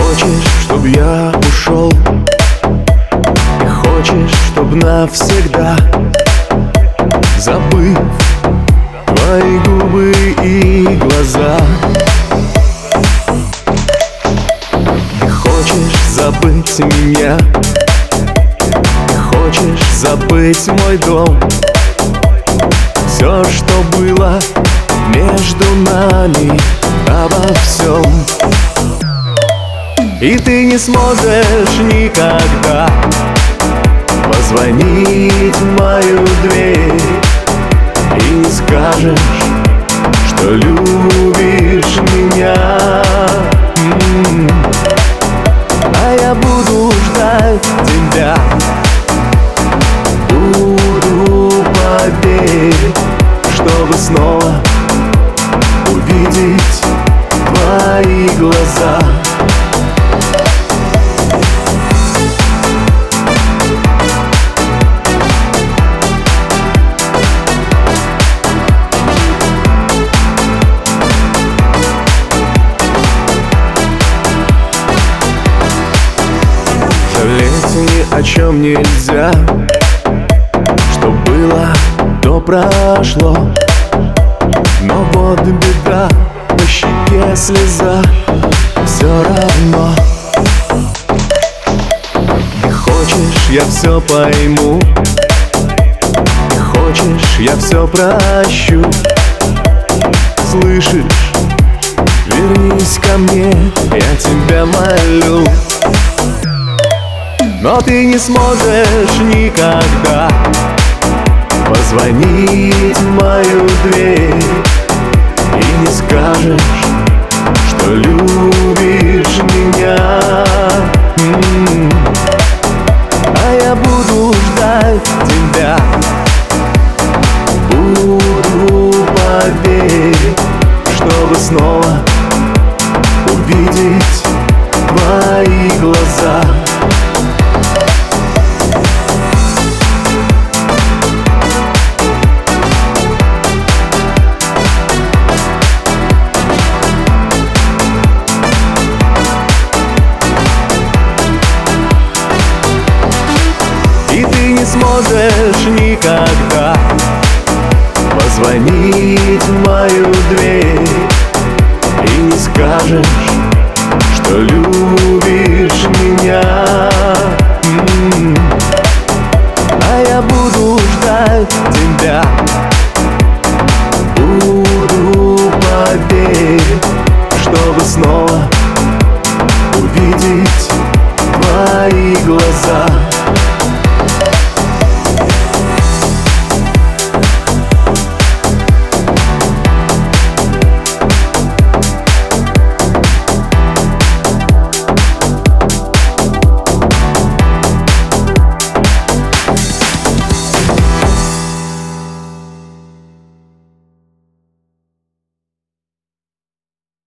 хочешь, чтоб я ушел? Ты хочешь, чтоб навсегда, забыв твои губы и глаза? Ты хочешь забыть меня? Ты хочешь забыть мой дом? Все, что было между нами, обо всем. И ты не сможешь никогда позвонить в мою дверь и не скажешь, что любишь меня. А я буду ждать тебя, буду, поверь, чтобы снова увидеть твои глаза. Жалеть ни о чем нельзя, что было, то прошло. Но вот беда, на щеке слеза, все равно. Ты хочешь, я все пойму. Ты хочешь, я все прощу. Слышишь, вернись ко мне, я тебя молю. Но ты не сможешь никогда позвонить в мою дверь и не скажешь, что любишь меня. А я буду ждать тебя, буду, поверь, чтобы снова увидеть твои глаза. И ты не сможешь никогда позвонить в мою дверь и не скажешь, что любишь меня. А я буду ждать тебя, буду, поверь, чтобы снова увидеть